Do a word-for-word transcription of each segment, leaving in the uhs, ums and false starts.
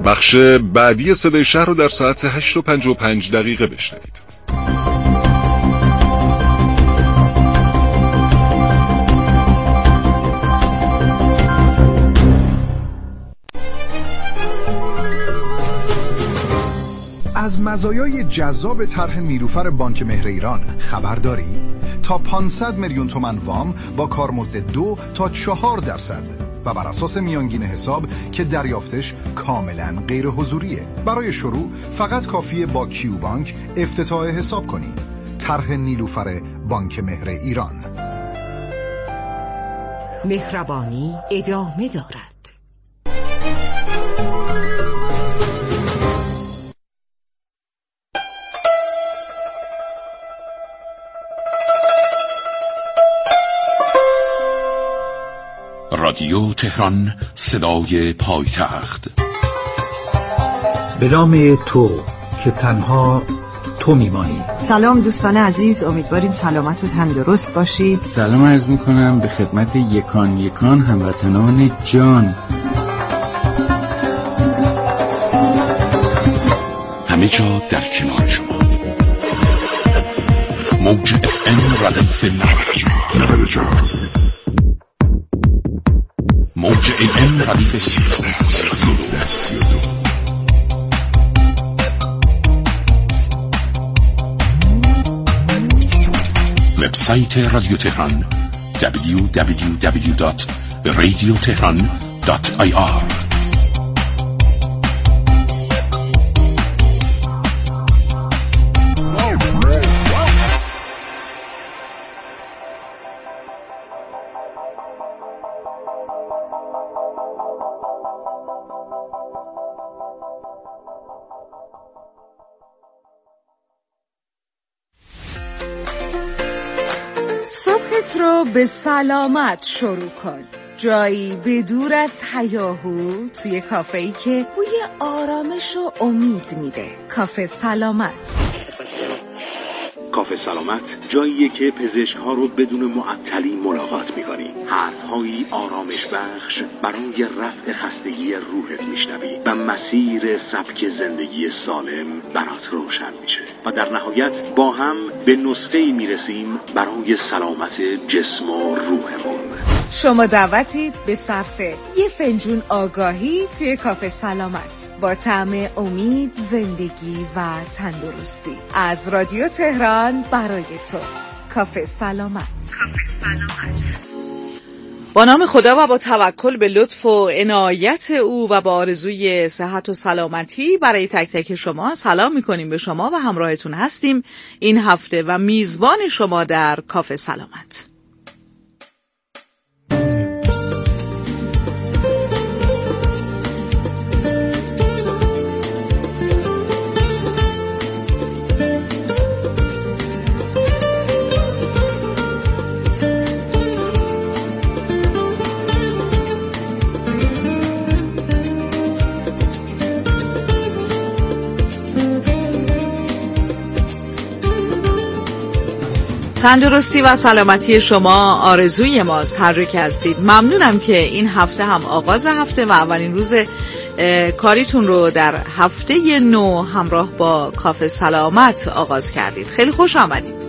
بخش بعدی صدای شهر رو در ساعت هشت و پنجاه و پنج دقیقه بشنوید. از مزایای جذاب طرح نیلوفر بانک مهر ایران خبر داری؟ تا پانصد میلیون تومان وام با کارمزد دو تا چهار درصد و بر اساس میانگین حساب که دریافتش کاملا غیر حضوریه. برای شروع فقط کافیه با کیو بانک افتتاح حساب کنی. طرح نیلوفر بانک مهر ایران. مهربانی ادامه دارد. رادیو تهران، صدای پایتخت. به نام تو که تنها تو میمانی. سلام دوستان عزیز، امیدواریم سلامت و تندرست باشید. سلام عرض میکنم به خدمت یکان یکان هموطنان جان. همه جا در کنار شما. موج اف ام ردیف نود و چهار، موج ای ام ردیف سیزده. وبسایت رادیو تهران دبلیو دبلیو دبلیو دات رادیو تهران دات آی آر. صبحت رو به سلامت شروع کن. جایی به دور از هیاهو، توی کافه‌ای که بوی آرامش و امید میده. کافه سلامت. کافه سلامت جاییه که پزشک‌ها رو بدون معطلی ملاقات می‌کنی. حرف‌هایی آرامش بخش برای رفع خستگی روحت میشنوی و مسیر سبک زندگی سالم برات روشن میشه و در نهایت با هم به نسخه‌ای میرسیم برای سلامت جسم و روحمون. شما دعوتید به صرف یه فنجون آگاهی توی کافه سلامت با طعم امید، زندگی و تندرستی. از رادیو تهران برای تو. کافه سلامت. کافه سلامت. با نام خدا و با توکل به لطف و عنایت او و با آرزوی صحت و سلامتی برای تک تک شما سلام میکنیم به شما و همراهتون هستیم این هفته و میزبان شما در کافه سلامت. تندرستی و سلامتی شما آرزوی ماست، هر جا که هستید. ممنونم که این هفته هم آغاز هفته و اولین روز کاریتون رو در هفته نو همراه با کافه سلامت آغاز کردید. خیلی خوش آمدید.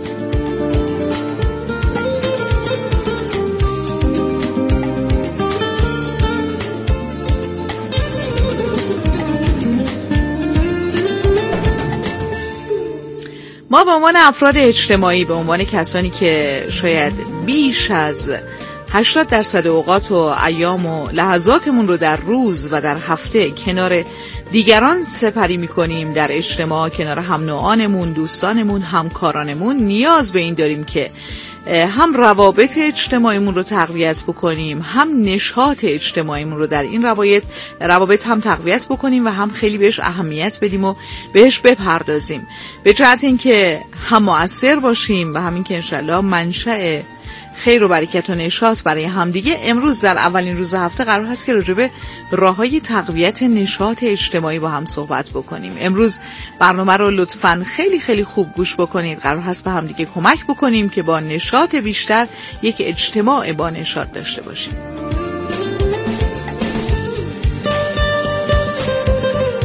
ما به عنوان افراد اجتماعی، به عنوان کسانی که شاید بیش از هشتاد درصد اوقات و ایام و لحظاتمون رو در روز و در هفته کنار دیگران سپری می‌کنیم، در اجتماع کنار هم نوعانمون، دوستانمون، همکارانمون، نیاز به این داریم که هم روابط اجتماعیمون رو تقویت بکنیم، هم نشاط اجتماعیمون رو در این روابط روابط هم تقویت بکنیم و هم خیلی بهش اهمیت بدیم و بهش بپردازیم، به جهت اینکه هم مؤثر باشیم و همین که انشالله منشأ خیر و برکت و نشاط برای همدیگه. امروز در اولین روز هفته قرار هست که راجع به راه‌های تقویت نشاط اجتماعی با هم صحبت بکنیم. امروز برنامه رو لطفاً خیلی خیلی خوب گوش بکنید. قرار هست به همدیگه کمک بکنیم که با نشاط بیشتر یک اجتماع با نشاط داشته باشیم.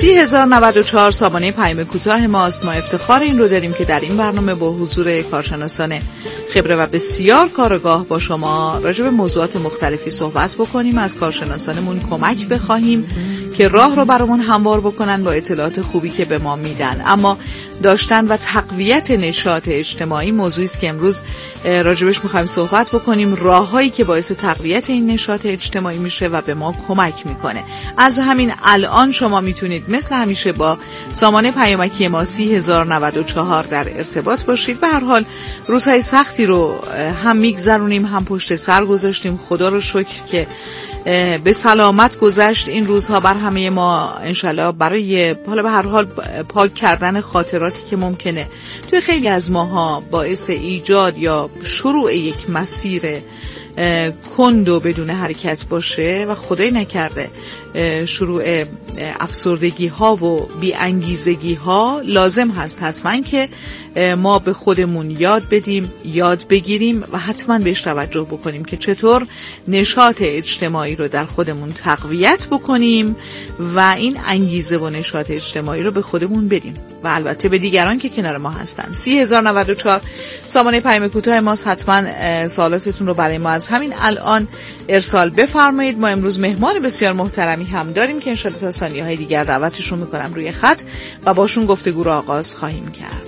سی هزار و نود و چهار سامانه پیام کوتاه ماست. ما افتخار این رو داریم که در این برنامه با حضور کارشناسان خبره و بسیار کارآگاه با شما راجع به موضوعات مختلفی صحبت بکنیم، از کارشناسانمون کمک بخواهیم که راه رو برامون هموار بکنن با اطلاعات خوبی که به ما میدن. اما داشتن و تقویت نشاط اجتماعی موضوعی است که امروز راجبش می‌خوایم صحبت بکنیم، راههایی که باعث تقویت این نشاط اجتماعی میشه و به ما کمک میکنه. از همین الان شما میتونید مثل همیشه با سامانه پیامکی ما سی هزار و نود و چهار در ارتباط باشید. به هر حال روزهای سختی رو هم میگذرونیم هم پشت سر گذاشتیم، خدا رو شکر که به سلامت گذشت این روزها بر همه ما. انشالله برای حالا به هر حال پاک کردن خاطراتی که ممکنه توی خیلی از ماها باعث ایجاد یا شروع یک مسیر کند و بدون حرکت باشه و خدای نکرده شروع افسردگی ها و بی انگیزگی ها، لازم هست حتما که ما به خودمون یاد بدیم، یاد بگیریم و حتما بهش توجه بکنیم که چطور نشاط اجتماعی رو در خودمون تقویت بکنیم و این انگیزه و نشاط اجتماعی رو به خودمون بدیم و البته به دیگران که کنار ما هستن. سی هزار و نود و چهار سامانه پیام کوتاه ماست. حتما سوالاتتون رو برای ما از همین الان ارسال بفرمایید. ما امروز مهمان بسیار محترمی هم داریم که انشالله تا ثانیه‌های دیگر دعوتشون میکنم روی خط و باشون گفتگو رو آغاز خواهیم کرد.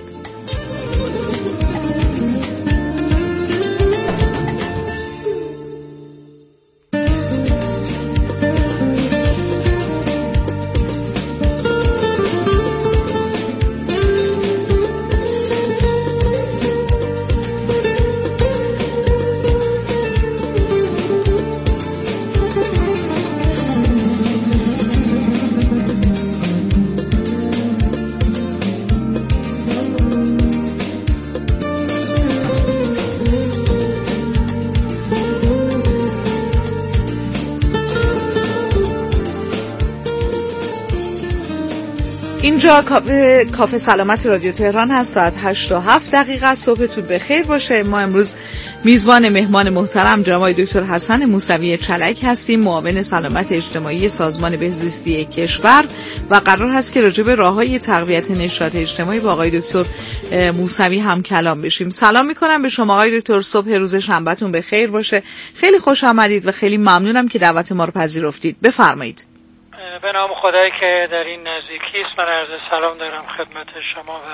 اینجا کافه, کافه سلامت رادیو تهران هست. ساعت هشت و هفت دقیقه. صبحتون بخیر باشه. ما امروز میزبان مهمان محترم جناب دکتر حسن موسوی چلک هستیم، معاون سلامت اجتماعی سازمان بهزیستی کشور و قرار هست که راجع به راههای تقویت نشاط اجتماعی با آقای دکتر موسوی هم کلام بشیم. سلام میکنم به شما آقای دکتر، صبح روز شنبهتون بخیر باشه. خیلی خوش آمدید و خیلی ممنونم که دعوت ما رو پذیرفتید. بفرمایید. به نام خدایی که در این نزدیکی است، من عرض سلام دارم خدمت شما و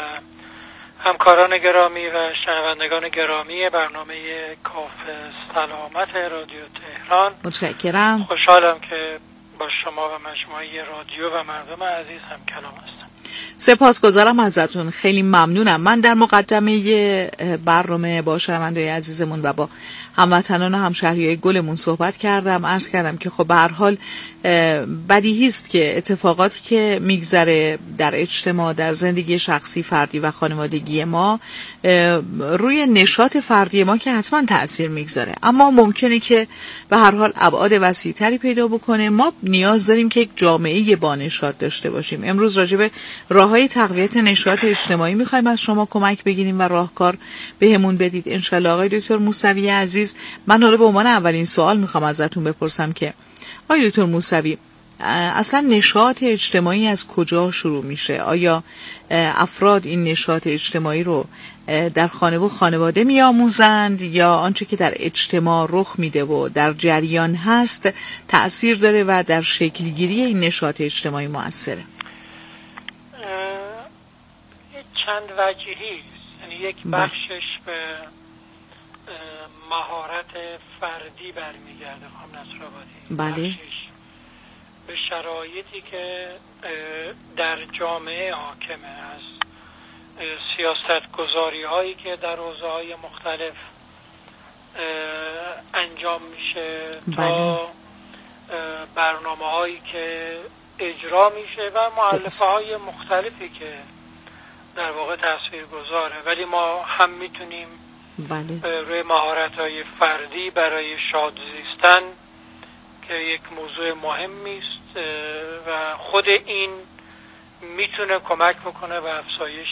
همکاران گرامی و شنوندگان گرامی برنامه کافه سلامت رادیو تهران. متشکرم. خوشحالم که با شما و مجموعه رادیو و مردم عزیز هم کلام هستم. سپاسگزارم ازتون، خیلی ممنونم. من در مقدمه برنامه با شنوندگان عزیزمون و با هموطنان و همشهریای گلمون صحبت کردم، عرض کردم که خب به هر حال بدیهی است که اتفاقاتی که میگذره در اجتماع، در زندگی شخصی فردی و خانوادگی ما روی نشاط فردی ما که حتما تأثیر میگذاره، اما ممکنه که به هر حال ابعاد وسیع‌تری پیدا بکنه. ما نیاز داریم که یک جامعه با نشاط داشته باشیم. امروز راجع به راههای تقویت نشاط اجتماعی میخوایم از شما کمک بگیریم و راهکار بهمون بدید انشالله. آقای دکتر موسوی عزیز، من حالا به عنوان اولین سوال میخوام ازتون بپرسم که آقای دکتر موسوی، اصلا نشاط اجتماعی از کجا شروع میشه؟ آیا افراد این نشاط اجتماعی رو در خانه و خانواده میآموزند یا آنچه که در اجتماع رخ میده و در جریان هست تأثیر داره و در شکلگیری این نشاط اجتماعی مؤثره؟ چند وجهی، یعنی یک بخشش به مهارت فردی برمیگرده خانم نصرآبادی، بله، بخشش به شرایطی که در جامعه حاکمه، از سیاست گذاری هایی که در حوزه های مختلف انجام میشه، بله، تا برنامه هایی که اجرا میشه و مؤلفه های مختلفی که در واقع تأثیر گذاره. ولی ما هم میتونیم بله روی مهارت‌های فردی برای شاد زیستن که یک موضوع مهمی است و خود این میتونه کمک بکنه به افزایش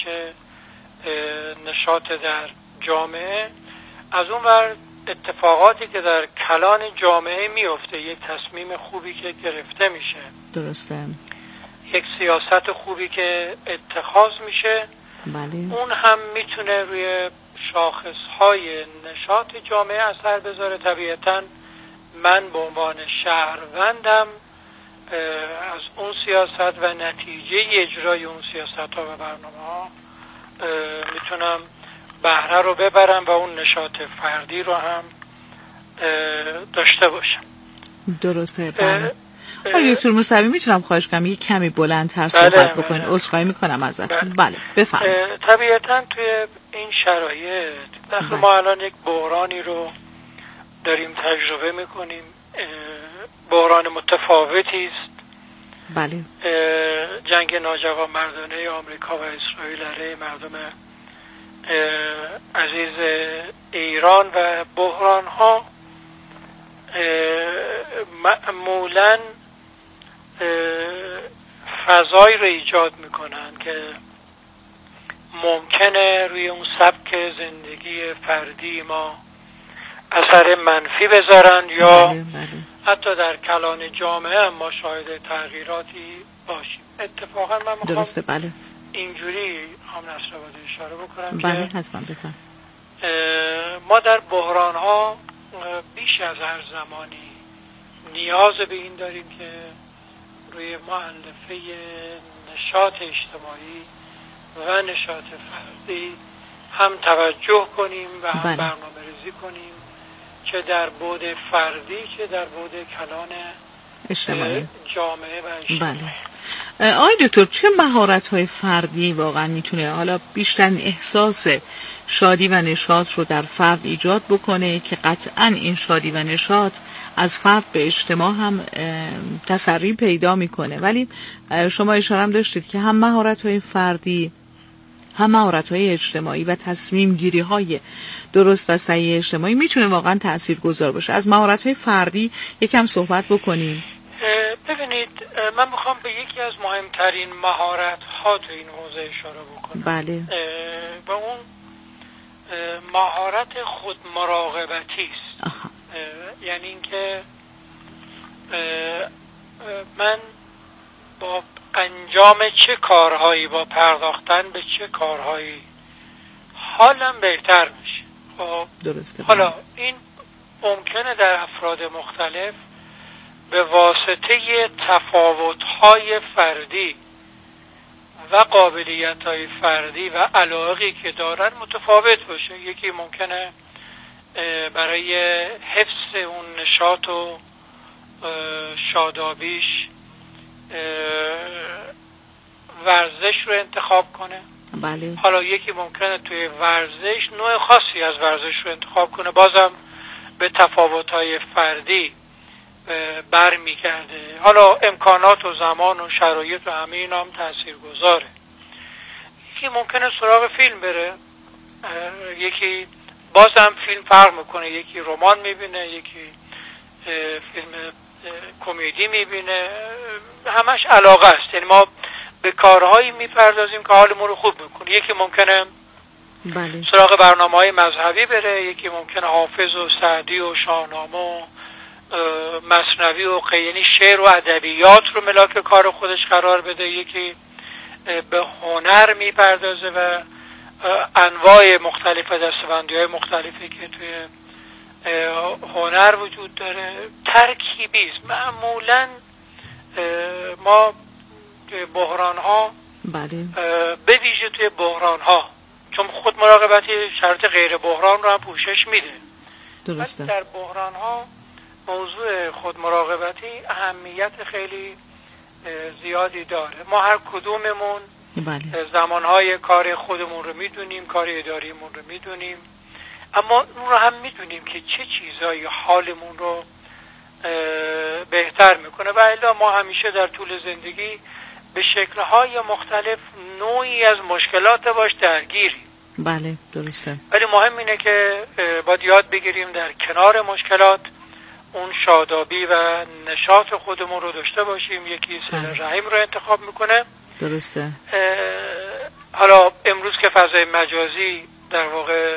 نشاط در جامعه. از اون ور اتفاقاتی که در کلان جامعه میفته، یک تصمیم خوبی که گرفته میشه، درسته، یک سیاست خوبی که اتخاذ میشه بله. اون هم میتونه روی شاخصهای نشاط جامعه اثر بذاره. طبیعتاً من به عنوان شهروندم از اون سیاست و نتیجه اجرای اون سیاست ها و برنامه ها میتونم بهره رو ببرم و اون نشاط فردی رو هم داشته باشم. درسته. بله. آقای دکتر موسوی میتونم خواهش کنم یک کمی بلندتر صحبت بله، بکنید؟ بله. عذرخواهی میکنم ازتون. بله, بله. بفرمایید. طبیعتاً توی این شرایط بله. ما الان یک بحرانی رو داریم تجربه میکنیم، بحران متفاوتی است. بله. جنگ ناجوانمردانه آمریکا و اسرائیل علیه مردم عزیز ایران و بحران ها معمولاً فضایی رو ایجاد میکنن که ممکنه روی اون سبک زندگی فردی ما اثر منفی بذارن یا بله، بله. حتی در کلان جامعه هم ما شاهد تغییراتی باشیم. اتفاقا من میخوام درسته بله. اینجوری هم نصرآبادی اشاره بکنم بله که حتما بفهم. ما در بحران ها بیش از هر زمانی نیاز به این داریم که روی مؤلفه نشاط اجتماعی و نشاط فردی هم توجه کنیم و هم بله. برنامه ریزی کنیم، چه در بعد فردی چه در بعد کلان اجتماعی جامعه و اجتماعی. بله. آقای دکتر چه مهارت‌های فردی واقعا میتونه حالا بیشتر احساس شادی و نشاط رو در فرد ایجاد بکنه که قطعاً این شادی و نشاط از فرد به اجتماع هم تسری پیدا میکنه، ولی شما اشاره هم داشتید که هم مهارت‌های فردی هم مهارت‌های اجتماعی و تصمیم گیری های درست و صحیح اجتماعی میتونه واقعا تاثیرگذار باشه. از مهارت‌های فردی یکم صحبت بکنیم. ببینید من میخوام به یکی از مهمترین مهارت‌ها تو این حوزه اشاره بکنم. بله. و اون مهارت خود مراقبتی است. یعنی اینکه من با انجام چه کارهایی، با پرداختن به چه کارهایی حالم بهتر میشه. خب درسته. حالا این ممکنه در افراد مختلف به واسطه تفاوت‌های فردی و قابلیت‌های فردی و علاقه‌ای که دارن متفاوت باشه. یکی ممکنه برای حفظ اون نشاط و شادابیش ورزش رو انتخاب کنه. بله. حالا یکی ممکنه توی ورزش نوع خاصی از ورزش رو انتخاب کنه، بازم به تفاوت‌های فردی برمیگرده. حالا امکانات و زمان و شرایط و همه اینا هم تأثیر گذاره. یکی ممکنه سراغ فیلم بره، یکی بازم فیلم فرق میکنه، یکی رمان میبینه، یکی فیلم کمدی میبینه، همش علاقه است. یعنی ما به کارهایی میپردازیم که حالمون رو خوب میکنه. یکی ممکنه بله. سراغ برنامه‌های مذهبی بره، یکی ممکنه حافظ و سعدی و شاهنامه و مثنوی و یعنی شعر و ادبیات رو ملاک کار خودش قرار بده، یکی به هنر میپردازه و انواع مختلف دستبندی‌های مختلفی که توی هنر وجود داره ترکیبی است. معمولاً ما توی بحران‌ها بله. به ویژه توی بحران‌ها، چون خود مراقبتی شرط غیر بحران رو هم پوشش میده، درسته. در بحران‌ها موضوع خود مراقبتی اهمیت خیلی زیادی داره. ما هر کدوممون بله. زمانهای کار خودمون رو میدونیم، کار اداریمون رو میدونیم، اما اون رو هم میدونیم که چه چیزایی حالمون رو بهتر میکنه. و الا ما همیشه در طول زندگی به شکل‌های مختلف نوعی از مشکلات باش درگیریم. بله درسته. ولی مهم اینه که باید یاد بگیریم در کنار مشکلات اون شادابی و نشاط خودمون رو داشته باشیم. یکی صله رحم رو انتخاب میکنه. درسته. حالا امروز که فضای مجازی در واقع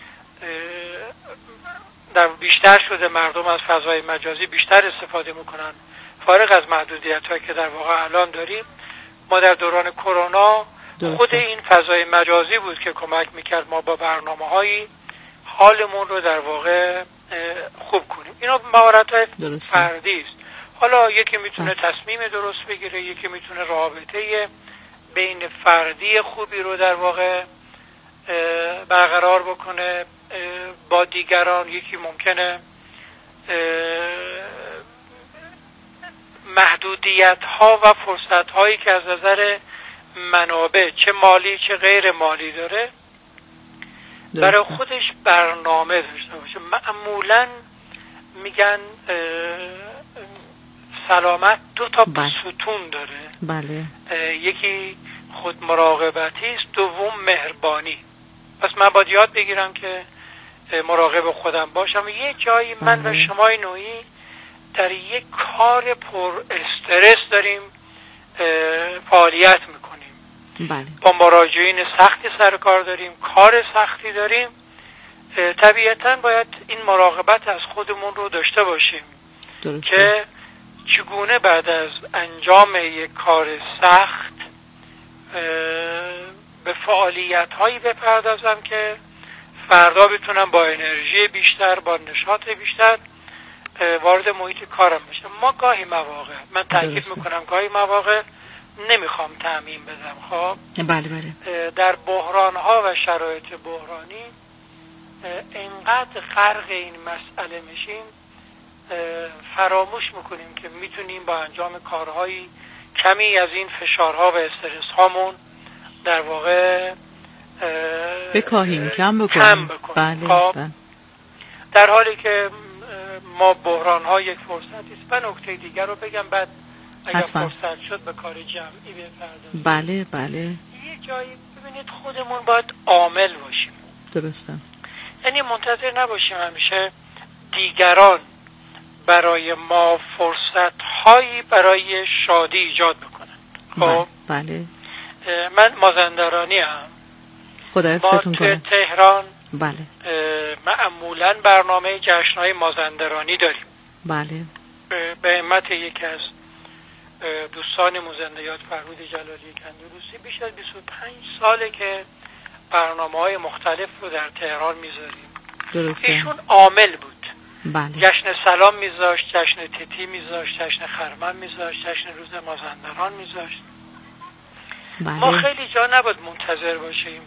در بیشتر شده، مردم از فضای مجازی بیشتر استفاده میکنن، فارغ از محدودیت هایی که در واقع الان داریم. ما در دوران کرونا درسته. خود این فضای مجازی بود که کمک میکرد ما با برنامه‌هایی حالمون رو در واقع خوب کنیم. اینا مهارت‌های فردی است. حالا یکی میتونه تصمیم درست بگیره، یکی میتونه رابطه بین فردی خوبی رو در واقع برقرار بکنه با دیگران، یکی ممکنه محدودیت ها و فرصت هایی که از نظر منابع چه مالی چه غیر مالی داره برای خودش برنامه داشته باشه. معمولا میگن سلامت دو تا بله. ستون داره. بله. یکی خود مراقبتی است، دوم مهربانی. پس من باید یاد بگیرم که مراقب خودم باشم. یه جایی بله. من و شمای نوعی در یک کار پر استرس داریم فعالیت میکنیم. بله. با مراجعین سختی سر کار داریم، کار سختی داریم. طبیعتاً باید این مراقبت از خودمون رو داشته باشیم. درسته. که چگونه بعد از انجام یک کار سخت به فعالیت هایی بپردازم که فردا بتونم با انرژی بیشتر، با نشاط بیشتر وارد محیط کارم بشم. ما گاهی مواقع، من تاکید میکنم گاهی مواقع نمیخوام تعمیم بدم، خب بله بله، در بحران ها و شرایط بحرانی اینقدر غرق این مسئله میشیم فراموش میکنیم که میتونیم با انجام کارهایی کمی از این فشارها و استرس هامون در واقع بکاهیم، کم بکنیم. کم بکنیم. بله خب بله. در حالی که ما بحران ها یک فرصتی است. و نکته دیگر رو بگم بعد اگر حتما. فرصت شد به کار جمعی بپردازیم. بله بله. یه جایی ببینید خودمون باید عامل باشیم. درسته. یعنی منتظر نباشیم همیشه دیگران برای ما فرصت هایی برای شادی ایجاد بکنن. خب بله. من مازندرانی هم. خدا حفظتون کنه. ما تهران بله. معمولاً برنامه جشن‌های مازندرانی داریم. بله. به همت یکی از دوستانمون زنده یاد فرهود جلالی کندروسی بیش از بیست و پنج ساله که برنامه‌های مختلف رو در تهران میذاریم. درسته. ایشون عامل بود. بله. جشن سلام میذاشت، جشن تتی میذاشت، جشن خرمن میذاشت، جشن روز مازندران میذاشت. بله. ما خیلی جا نباید منتظر باشیم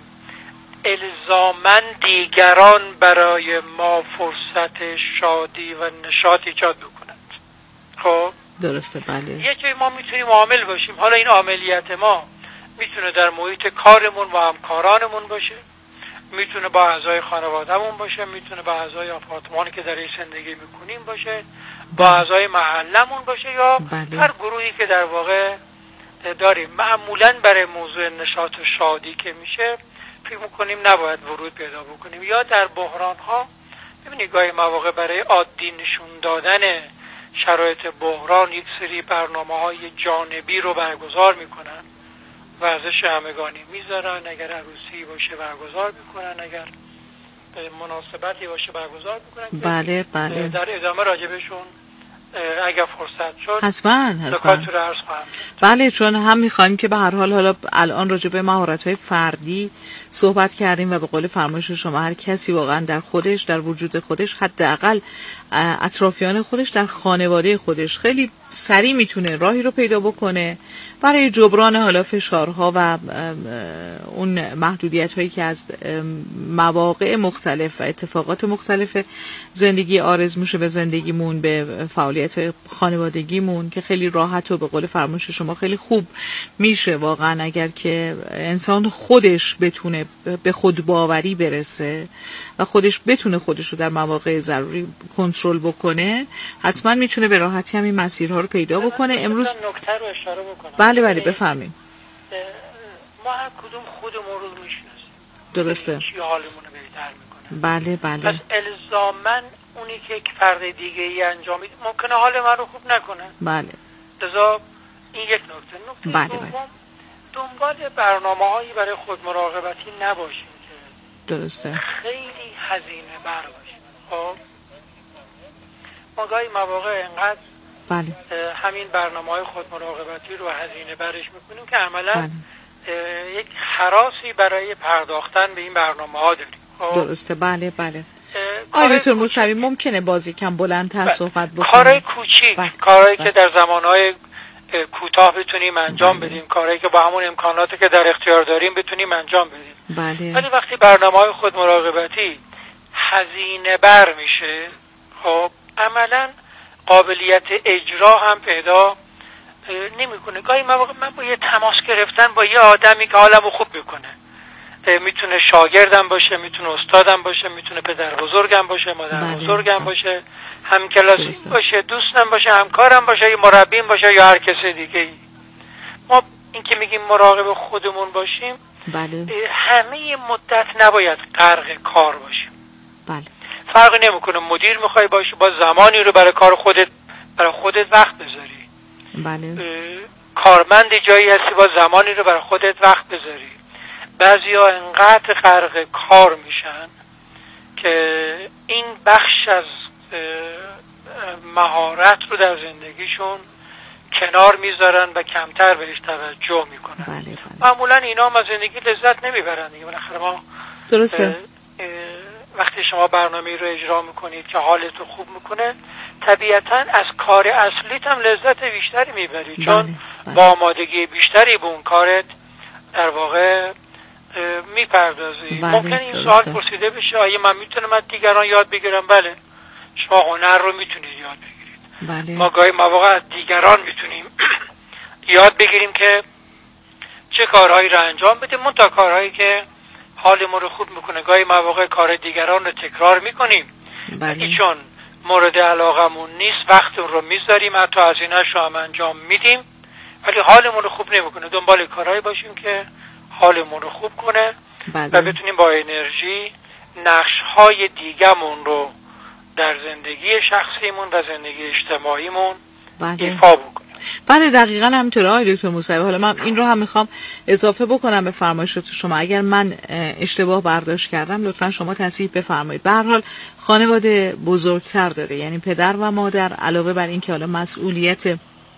الزاماً دیگران برای ما فرصت شادی و نشاط ایجاد بکنند. خب درسته. بله. یه جایی ما میتونیم عامل باشیم. حالا این عاملیت ما میتونه در محیط کارمون و همکارانمون باشه، میتونه با اعضای خانوادهمون باشه، میتونه با اعضای آپارتمانی که درش زندگی میکنیم باشه، با اعضای محلمون باشه، یا بله. هر گروهی که در واقع داریم. معمولاً برای موضوع نشاط و شادی که میشه فکر میکنیم نباید ورود پیدا بکنیم. یا در بحران ها ببینید گاهی مواقع برای عادی نشون دادن شرایط بحران یک سری برنامه های جانبی رو برگزار میکنن، ورزش همگانی میذارن، اگر عروسی باشه برگزار میکنن، اگر مناسبتی باشه برگزار میکنن. بله بله. در ادامه راجبشون اگر فرصت شد حتما حتما بله، چون هم میخوایم که به هر حال حالا الان راجع به مهارت‌های فردی صحبت کردیم و به قول فرمایش شما هر کسی واقعا در خودش، در وجود خودش، حداقل اطرافیان خودش، در خانواده خودش خیلی سریع میتونه راهی رو پیدا بکنه برای جبران حالا فشارها و اون محدودیت هایی که از مواقع مختلف و اتفاقات مختلف زندگی عارض میشه به زندگیمون، به فعالیت های خانوادگیمون، که خیلی راحت و به قول فرمایش شما خیلی خوب میشه واقعا اگر که انسان خودش بتونه به خود باوری برسه و خودش بتونه خودش رو در مواقع ضروری کنترل بکنه، حتما میتونه به راحتی همین مسیرها رو پیدا بکنه. امروز نکته رو اشاره بکنم. بله بله بفرمایید. ما هر کدوم خودمون رو میشناسیم. درسته. چی حالمون رو بهتر میکنه. بله بله. پس الزاماً اونی که یک فرد دیگه ای انجام میده ممکنه حال من رو خوب نکنه. بله. لذا این یک نکته. نکته بله دوم، بله. دنبال برنامه‌هایی برای خود مراقبتی نباشیم که درسته. خیلی هزینه بر باشه. خب ما گاهی مواقع اینقدر بله. همین برنامه‌های خود مراقبتی رو هزینه برش میکنیم که عملا بله. یک هراسی برای پرداختن به این برنامه‌ها داریم. درسته. بله بله. آقای دکتر موسوی ممکنه بازی کم بلندتر بله. صحبت بکنیم؟ کارهای کوچیک، بله. کارهایی بله. که در زمانهای کوتاه بتونیم انجام بله. بدیم، کارهایی که با همون امکاناتی که در اختیار داریم بتونیم انجام بدیم. بله. ولی وقتی برنامه‌های خود مراقبتی هزینه بر میشه، خب عملا قابلیت اجرا هم پیدا نمیکنه. گاهی مواقع من با یه تماس گرفتن با یه آدمی که حالمو خوب بکنه، میتونه شاگردم باشه، میتونه استادم باشه، میتونه پدر بزرگم باشه، مادر بله. بزرگم بله. باشه، همکلاسی باشه، دوستم باشه، همکارم باشه، یا مربیم باشه یا هر کس دیگه ای. ما این که میگیم مراقب خودمون باشیم، بله. همه مدت نباید غرق کار باشیم. بله. فرقی نمیکنه مدیر میخوای باشی، با زمانی رو برای کار خودت برای خودت وقت بذاری. بله. کارمند جایی هستی، با زمانی رو برای خودت وقت بذاری. بعضیا انقدر غرق کار میشن که این بخش از مهارت رو در زندگیشون کنار میذارن و کمتر بهش توجه میکنن. بله بله. معمولا اینا هم از زندگی لذت نمیبرن دیگه. بالاخره ما درسته. اه اه وقتی شما برنامه رو اجرا میکنید که حالتو خوب میکنه، طبیعتا از کار اصلیت هم لذت بیشتری میبری. بله. چون بله. با آمادگی بیشتری به اون کارت در واقع میپردازی. بله. ممکن این سوال پرسیده بشه آیا من میتونم از دیگران یاد بگیرم؟ بله، شما هنر رو میتونید یاد بگیرید. بله. ما گاهی مواقع از دیگران میتونیم یاد بگیریم که چه کارهایی رو انجام بدیم، منتها کارهایی که حالمون رو خوب میکنه. گاهی مواقع کار دیگران رو تکرار میکنیم، بله. چون مورد علاقمون نیست وقت رو میذاریم، حتی هزینه‌اش رو هم انجام میدیم، ولی حالمون رو خوب نمیکنه. دنبال کارهایی باشیم که حالمون رو خوب کنه. بله. و بتونیم با انرژی نقش‌های دیگه‌مون رو در زندگی شخصیمون و زندگی اجتماعیمون بله. ایفا بکنیم. بله دقیقاً همینطوره آقای دکتر موسوی. حالا من این رو هم میخوام اضافه بکنم به فرمایشات شما. اگر من اشتباه برداشت کردم لطفاً شما تصحیح بفرمایید. به هر حال خانواده بزرگتر داره، یعنی پدر و مادر علاوه بر این که حالا مسئولیت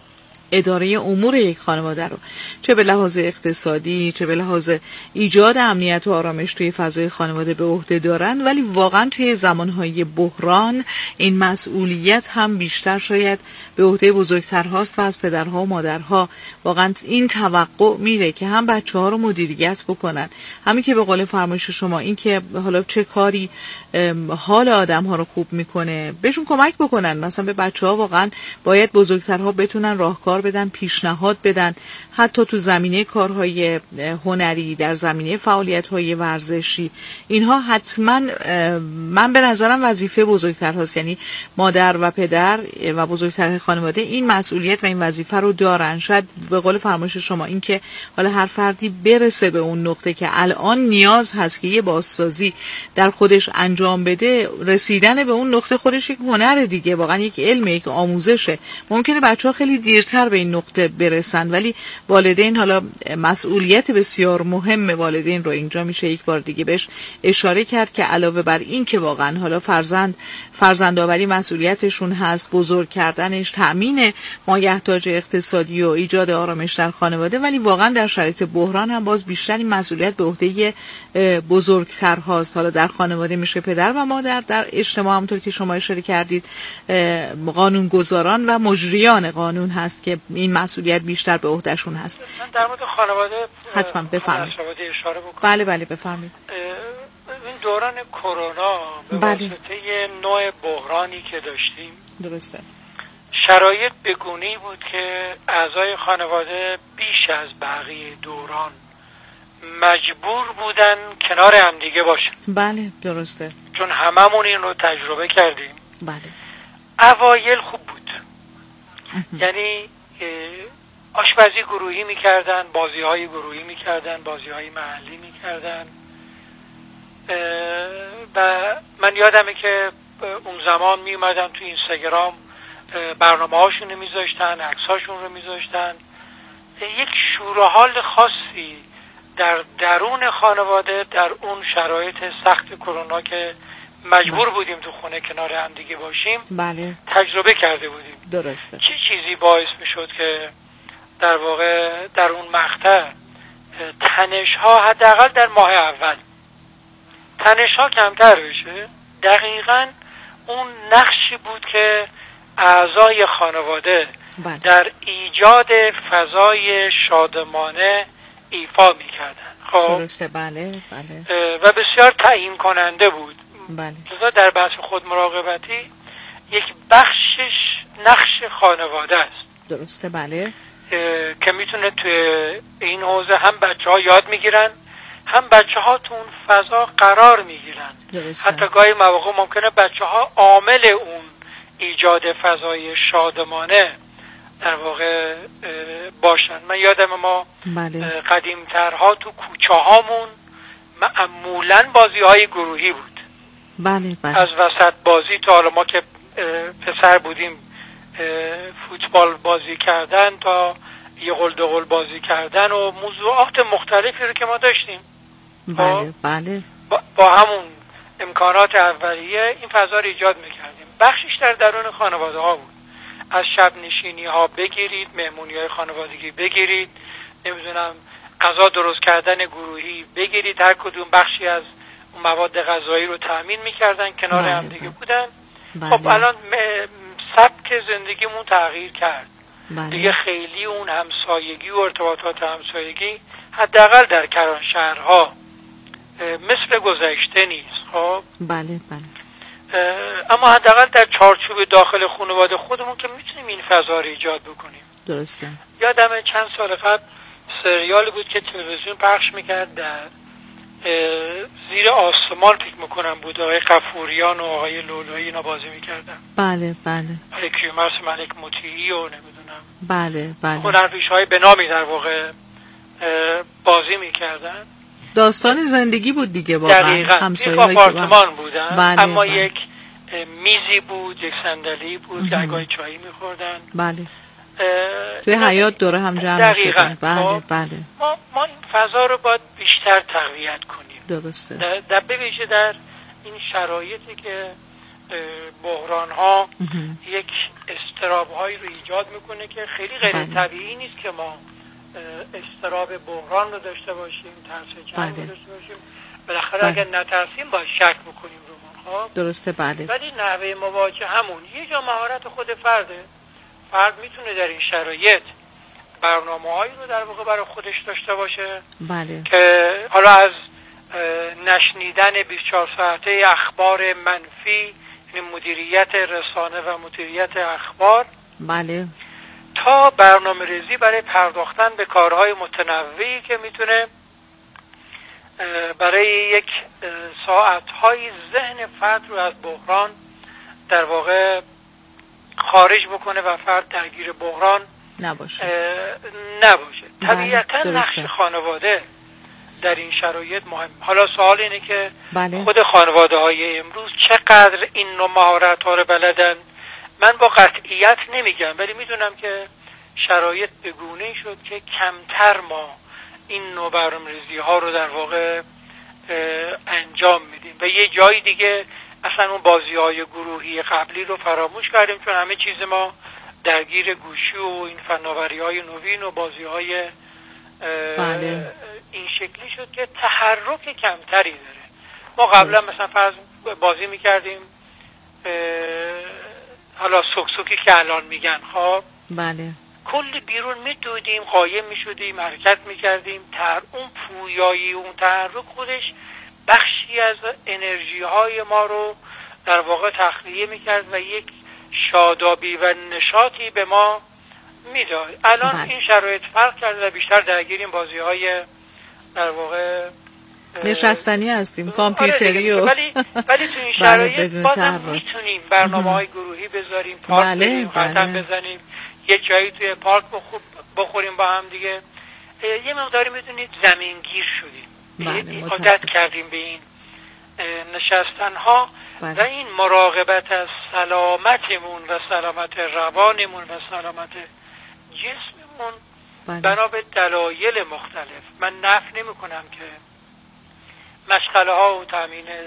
اداره امور یک خانواده رو چه به لحاظ اقتصادی چه به لحاظ ایجاد امنیت و آرامش توی فضای خانواده به عهده دارن، ولی واقعا توی زمانهای بحران این مسئولیت هم بیشتر شاید به عهده بزرگتر هاست و از پدرها و مادرها واقعا این توقع میره که هم بچه ها رو مدیریت بکنن، همین که به قول فرمایش شما این که حالا چه کاری حال آدم ها رو خوب میکنه بهشون کمک بکنن. مثلا به بچه ها واقعا باید بزرگترها بتونن راهکار بدن، پیشنهاد بدن، حتی تو زمینه کارهای هنری، در زمینه فعالیت‌های ورزشی، اینها حتما من به نظرم وظیفه بزرگتر هست. یعنی مادر و پدر و بزرگتر خانواده این مسئولیت و این وظیفه رو دارن. شاید به قول فرمایش شما این که حالا هر فردی برسه به اون نقطه که الان نیاز هست که یه بازسازی در خودش انجام بده، رسیدن به اون نقطه خودش یک هنر دیگه، واقعا یک علم، یک آموزشه. ممکنه بچه‌ها خیلی دیرتر به این نقطه برسن، ولی والدین، حالا مسئولیت بسیار مهم والدین رو اینجا میشه یک بار دیگه بهش اشاره کرد که علاوه بر این که واقعا حالا فرزند فرزندآوری مسئولیتشون هست، بزرگ کردنش، تأمین مایحتاج اقتصادی و ایجاد آرامش در خانواده، ولی واقعا در شرایط بحران هم باز بیشتر این مسئولیت به عهده بزرگتر هاست. حالا در خانواده میشه پدر و مادر، در اجتماع همونطور که شما اشاره کردید قانونگذاران و مجریان قانون هست که این مسئولیت بیشتر به عهدهشون هست. من در مورد خانواده حتما بفرمایید. اشاره بکنم. بله بله بفرمایید. این دوران کرونا به بله. واسطه نوع بحرانی که داشتیم، درسته، شرایط به گونه‌ای بود که اعضای خانواده بیش از بقیه دوران مجبور بودن کنار همدیگه باشن. بله درسته، چون هممون این رو تجربه کردیم. بله. اوایل خوب بود. یعنی آشپزی گروهی میکردن، بازی های گروهی میکردن، بازی های محلی میکردن و من یادمه که اون زمان میومدن تو اینستاگرام برنامه هاشون رو میذاشتن، عکس هاشون رو میذاشتن. یک شور و حال خاصی در درون خانواده در اون شرایط سخت کرونا که مجبور بله. بودیم تو خونه کنار هم دیگه باشیم، بله تجربه کرده بودیم. درسته. چه چیزی باعث میشد که در واقع در اون مقطع تنش ها حداقل در ماه اول تنش ها کمتر بشه؟ دقیقاً اون نقشی بود که اعضای خانواده بله. در ایجاد فضای شادمانه ایفا میکردن. خب درسته. بله بله. و بسیار تعیین کننده بود. بله. لذا در بحث خود مراقبتی یک بخشش نقش خانواده است. درسته. بله. که میتونه توی این حوزه هم بچه ها یاد میگیرن، هم بچه ها تو اون فضا قرار میگیرن. درسته. حتی گاهی مواقع ممکنه بچه ها عامل اون ایجاد فضای شادمانه در واقع باشن. من یادم ما بله. قدیمترها تو کوچه هامون معمولاً بازی های گروهی بود. بله بله. از وسط بازی تا حالا ما که پسر بودیم فوتبال بازی کردن تا یه قل دو قل بازی کردن و موضوعات مختلفی رو که ما داشتیم. بله بله. با, با همون امکانات اولیه این فضا رو ایجاد میکردیم. بخشش در درون خانواده ها بود. از شب نشینی ها بگیرید، مهمونی های خانوادگی بگیرید، نمیدونم غذا درست کردن گروهی بگیرید، هر کدوم بخشی از اون مواد غذایی رو تأمین میکردن، کنار بله هم دیگه بله. بودن. بله. خب الان سبک زندگیمون تغییر کرد. بله. دیگه خیلی اون همسایگی و ارتباطات همسایگی حداقل در کران شهرها مثل گذشته نیست. خب بله بله. اما حداقل در چارچوب داخل خانواده خودمون که میتونیم این فضا رو ایجاد بکنیم. درسته. یادم چند سال قبل سریالی بود که تلویزیون پخش میکرد، در زیر آسمان فکر میکنم بود، آقای غفوریان و آقای لولویی اینا بازی میکردن. بله بله. آقای کیومرث ملک مطیعی و نمیدونم بله بله. هنرپیشه‌های به نامی در واقع بازی میکردن. داستان زندگی بود دیگه واقعا. همسایه های آپارتمان بودن. بله اما بله. یک میزی بود، یک صندلی بود، گاهی چایی میخوردن. بله. توی حیاط دوره هم جمع میشدن. بله بله. ما ما این فضا رو باید بیشتر تقویت کنیم. درسته. در, در بویژه در این شرایطی که بحران ها یک اضطراب هایی رو ایجاد میکنه که خیلی غیر بله. طبیعی نیست که ما اضطراب بحران رو داشته باشیم، ترس جنگ بله. رو داشته باشیم. بالاخره بله. اگر نترسیم باید شک بکنیم رو ما. خب درسته. بله. ولی نحوه مواجه همون یه جا مهارت خود فرده. فرد میتونه در این شرایط برنامه‌هایی رو در واقع برای خودش داشته باشه. بله. که حالا از نشنیدن بیست و چهار ساعته اخبار منفی، یعنی مدیریت رسانه و مدیریت اخبار، بله، تا برنامه ریزی برای پرداختن به کارهای متنوعی که میتونه برای یک ساعتهای ذهن فرد رو از بحران در واقع خارج بکنه و فرد درگیر بحران نباشه. نباشه. بله، طبیعتا نقش خانواده در این شرایط مهم. حالا سوال اینه که بله. خود خانواده های امروز چقدر این نوع مهارت ها رو بلدن؟ من با قطعیت نمیگم، ولی میدونم که شرایط به گونه‌ای شد که کمتر ما این نوع برنامه‌ریزی ها رو در واقع انجام میدیم و یه جای دیگه اصلا اون بازی های گروهی قبلی رو فراموش کردیم، چون همه چیز ما درگیر گوشی و این فناوری های نوین و بازی های بله. این شکلی شد که تحرک کمتری داره. ما قبلا مثلا فرض بازی میکردیم حالا سکسوکی که الان میگن، خب بله، کلی بیرون میدودیم، قایم میشدیم، حرکت میکردیم. تر اون پویایی، اون تحرک خودش بخشی از انرژی های ما رو در واقع تخلیه میکرد و یک شادابی و نشاطی به ما میداد. الان بله. این شرایط فرق کرده و بیشتر درگیریم بازی های در واقع نشستنی هستیم، کامپیوتری و ولی ولی تو این شرایط بازم میتونیم برنامه های گروهی بذاریم، پارک بله، بریم، بله. قدم بزنیم، یه جایی توی پارک بخوریم با هم دیگه. یه مقداری میدونید زمینگیر شدیم، بله، عادت کردیم به این نشستن ها. بله. و این مراقبت از سلامتمون و سلامت روانمون و سلامت جسممون بله. بنا به دلایل مختلف، من نفی نمی کنم که مشغله ها و تامین